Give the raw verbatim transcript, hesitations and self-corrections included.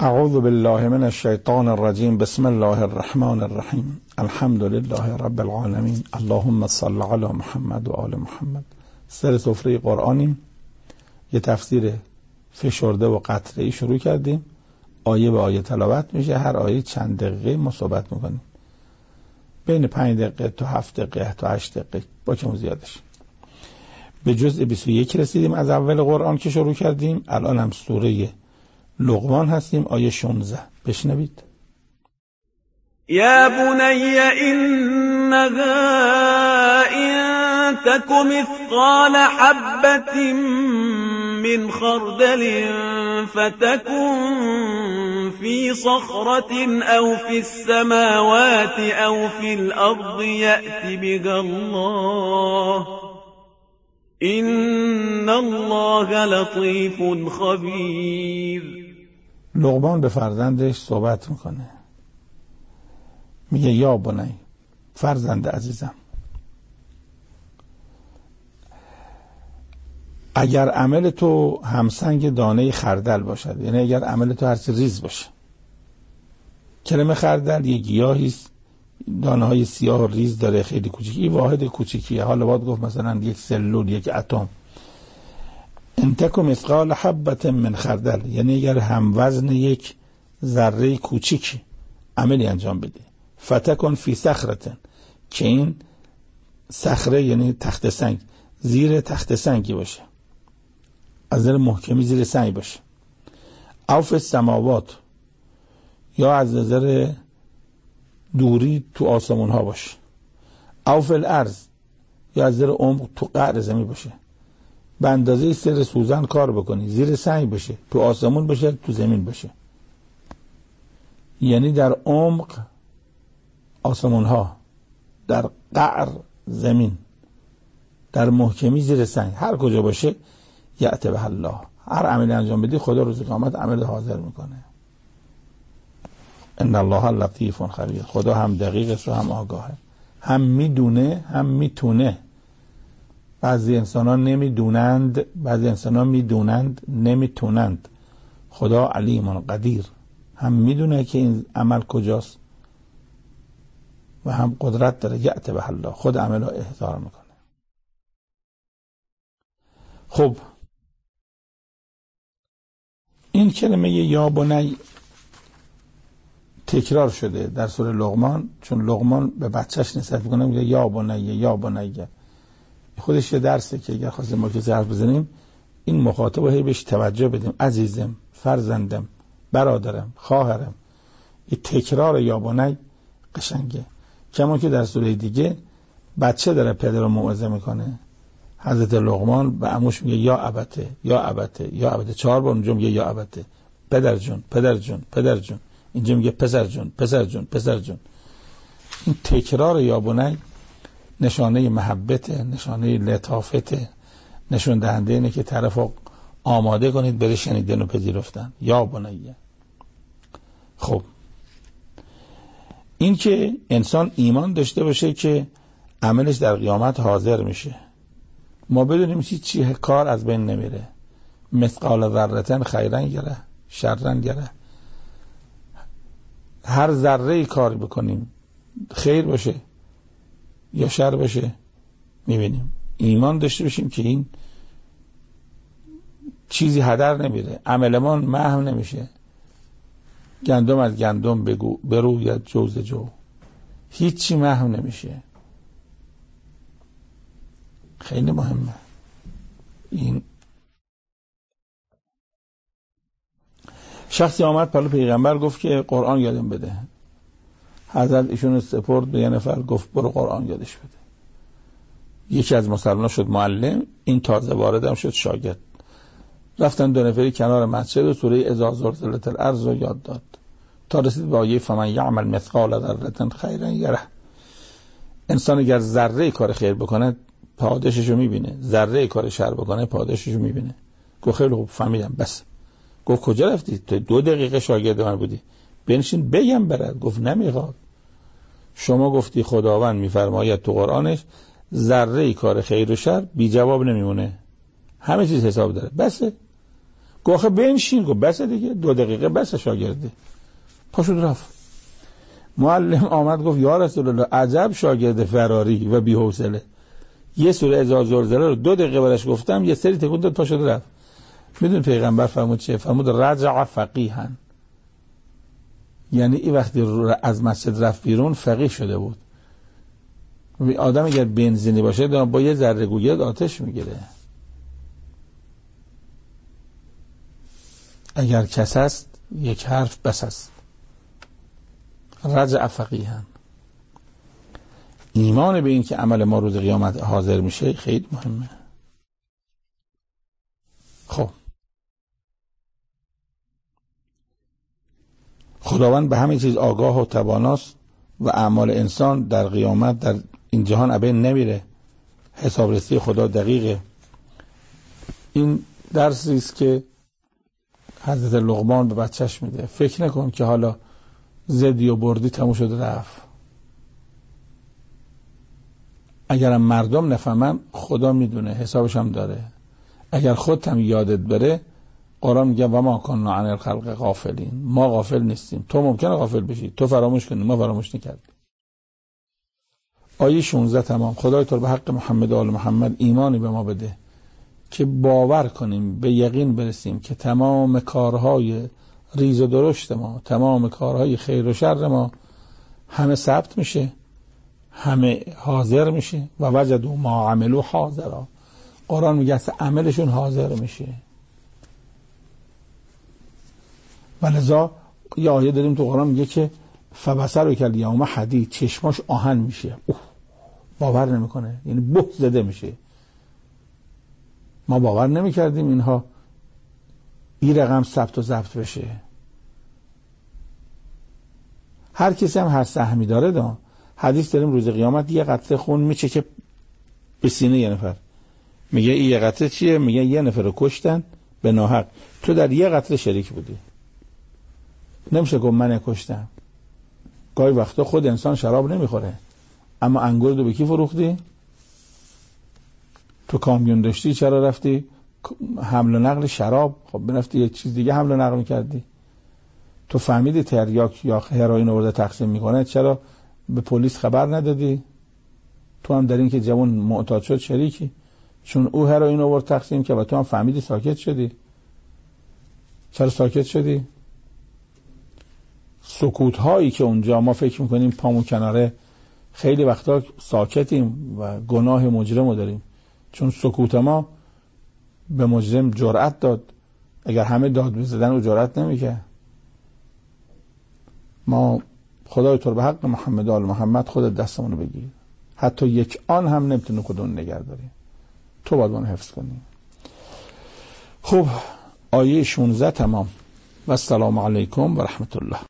اعوذ بالله من الشیطان الرجیم. بسم الله الرحمن الرحیم. الحمد لله رب العالمین. اللهم صل علی محمد و آل محمد. سر سفره قرآنیم. یه تفسیر فشرده و قطره‌ای شروع کردیم. آیه به آیه تلاوت میشه. هر آیه چند دقیقه ما صحبت میکنیم. بین پنج دقیقه تا هفت دقیقه تا هشت دقیقه با کم زیادش. به جزء بیست و یک رسیدیم از اول قرآن که شروع کردیم. الان هم سوره لقمان هستیم، آیه شانزده. بشنوید. یا بنی انها ان تک مثقال حبة من خردل فتكن في صخرة او في السماوات او في الارض يأت بها الله ان الله لطیف خبیر. لقمان به فرزندش صحبت میکنه، میگه یا بنی، فرزند عزیزم، اگر عمل تو همسنگ دانه خردل باشد، یعنی اگر عمل تو هرچی ریز باشه. کلمه خردل یک گیاهی است، دانه های سیاه و ریز داره، خیلی کوچیکی، این واحد کوچیکیه. حالا باید گفت مثلا یک سلول، یک اتم. ان تک مثقال حبة من خردل، یعنی اگر هم وزن یک ذره کوچیکی عملی انجام بده. فتکن فی صخرة، که این صخره یعنی تخت سنگ، زیر تخت سنگی باشه، از نظر محکمی زیر سنگ باشه. او فی السماوات، یا از نظر دوری تو آسمون ها باشه. او فی الارض، یا از نظر عمق تو قعر زمین باشه. به اندازه سر سوزن کار بکنی، زیر سنگ باشه، تو آسمون باشه، تو زمین باشه. یعنی در عمق آسمون ها، در قعر زمین، در محکمی زیر سنگ، هر کجا باشه، یأت به الله، هر عملی انجام بدی خدا روز قیامت عمل حاضر میکنه. ان الله لطیف خبیر. خدا هم دقیق است و هم آگاهه، هم میدونه هم میتونه. بعضی انسان ها نمیدونند، بعضی انسان ها میدونند نمیتونند. خدا علیم قدیر، هم میدونه که این عمل کجاست و هم قدرت داره. یأت به الله، خود عمل ها احضار میکنه. خب این کلمه یا بنی تکرار شده در سوره لقمان، چون لقمان به بچهش نسبت میکنه، میگه یا بنی یا بنی. خودش یه درسه که اگر خواستیم ما کسی حرف بزنیم این مخاطب هی بهش توجه بدیم. عزیزم، فرزندم، برادرم، خواهرم. این تکرار یا بنی قشنگه. کما که در سوره دیگه بچه داره پدر رو موعظه میکنه. حضرت لقمان به عموش میگه یا ابته یا ابته یا ابته. چهار بار اونجا میگه یا ابته، پدر جون پدر جون پدر جون. اینجا میگه پسر جون پسر جون پسر جون. این تکرار یا بنی نشانه محبت، نشانه لطافت، نشون دهنده اینه که طرفو آماده کنید بره شنیدن و پذیرفتن. یا بنیه. خب این که انسان ایمان داشته باشه که عملش در قیامت حاضر میشه. ما بدونیم چی کار از بین نمیره. مثقال ذره خیرا یره شرا یره. هر ذره کار بکنیم، خیر باشه یا شر باشه، میبینیم. ایمان داشته باشیم که این چیزی هدر نمیره، عملمان محو نمیشه. گندم از گندم بگو بروید جو ز جو، هیچی محو نمیشه. خیلی مهمه این. شخصی آمد پلو پیغمبر گفت که قرآن یادم بده. حضرت ایشون سپرد به یه نفر، گفت برو قرآن یادش بده. یکی از مسلمان شد معلم، این تازه واردم شد شاگرد. رفتن دو نفری کنار مسجد و سوره اذا زلزلت الارض رو یاد داد تا رسید به آیه فمن یعمل مثقال ذره خیرا یره. انسان اگر ذره کار خیر بکنه پاداشش رو میبینه، ذره کار شر بکنه پاداشش رو میبینه. گفت خیلی خوب فهمیدم. بس. گفت کجا رفتی؟ تو دو دقیقه شاگرد من بودی، بنشین بگم برات. گفت نمیخواد. شما گفتی خداوند میفرماید تو قرآنش ذره کار خیر و شر بی جواب نمیمونه، همه چیز حساب داره. بسه. گفت بنشین. گفت بس دیگه، دو دقیقه بس شاگرده. پاشد رفت. معلم آمد گفت یا رسول الله عجب شاگرد فراری و بی‌حوصله، یه سوره اذا زلزله رو دو دقیقه براش گفتم یه سری تکون داد پاشد رفت. میدون پیغمبر فرمود چه؟ فرمود رجع فقیها، یعنی این وقتی از مسجد رفت بیرون فقیه شده بود. آدم اگر بنزینی باشه با یه ذره گوگرد آتش میگیره. اگر کس است یک حرف بس است. رجع فقیها. ایمان به این که عمل ما روز قیامت حاضر میشه خیلی مهمه. خب خداوند به همه چیز آگاه و تواناست و اعمال انسان در قیامت در این جهان ابین نمیره. حسابرسی خدا دقیقه. این درسی است که حضرت لقمان به بچهش میده. فکر نکن که حالا زدی و بردی تموم شد رفت. اگرم مردم نفهمن خدا میدونه، حسابش هم داره. اگر خودت هم یادت بره، قرآن میگه و ما کنا عن الخلق غافلین، ما غافل نیستیم. تو ممکنه غافل بشی، تو فراموش کنی، ما فراموش نکردیم. آیه شانزده تمام. خدای تو به حق محمد و آل محمد ایمانی به ما بده که باور کنیم، به یقین برسیم که تمام کارهای ریز و درشت ما، تمام کارهای خیر و شر ما همه ثبت میشه، همه حاضر میشه. و وجدوا ما عملوا حاضرا. قرآن میگه اصلا عملشون حاضر میشه. ولذا یه آیه داریم تو قرآن میگه که فبصرک الیوم حدید، چشماش آهن میشه. اوه باور نمیکنه، یعنی بهت زده میشه. ما باور نمیکردیم اینها این رقم ثبت و ضبط بشه. هر کسی هم هر سهمی داره. دا حدیث داریم روز قیامت یه قطره خون میچکه به سینه یه نفر. میگه این یه قطره چیه؟ میگه یه نفر رو کشتن به ناحق، تو در یه قطره شریک بودی. نمیشه گفت من کشتم. گاهی وقتا خود انسان شراب نمیخوره، اما انگور رو به کی فروختی؟ تو کامیون داشتی چرا رفتی حمل و نقل شراب؟ خب بنفتی یه چیز دیگه حمل و نقل میکردی. تو فهمیدی تریاک یا هروئین آورده تقسیم میکنه، چرا به پلیس خبر ندادی؟ تو هم در این که جوان معتاد شد شریکی، چون او هروئین آورد تقسیم که و تو هم فهمیدی ساکت شدی. چرا ساکت شدی؟ سکوت هایی که اونجا ما فکر میکنیم پامون کناره، خیلی وقتا ساکتیم و گناه مجرم داریم، چون سکوت ما به مجرم جرأت داد. اگر همه داد بزدن او جرأت نمیکرد. ما خدای تو به حق محمد و آل محمد خودت دستمونو بگیر، حتی یک آن هم نمیتونه کدوم نگه داری، تو باید اون حفظ کنی. خب آیه شانزده تمام. و السلام علیکم و رحمت الله.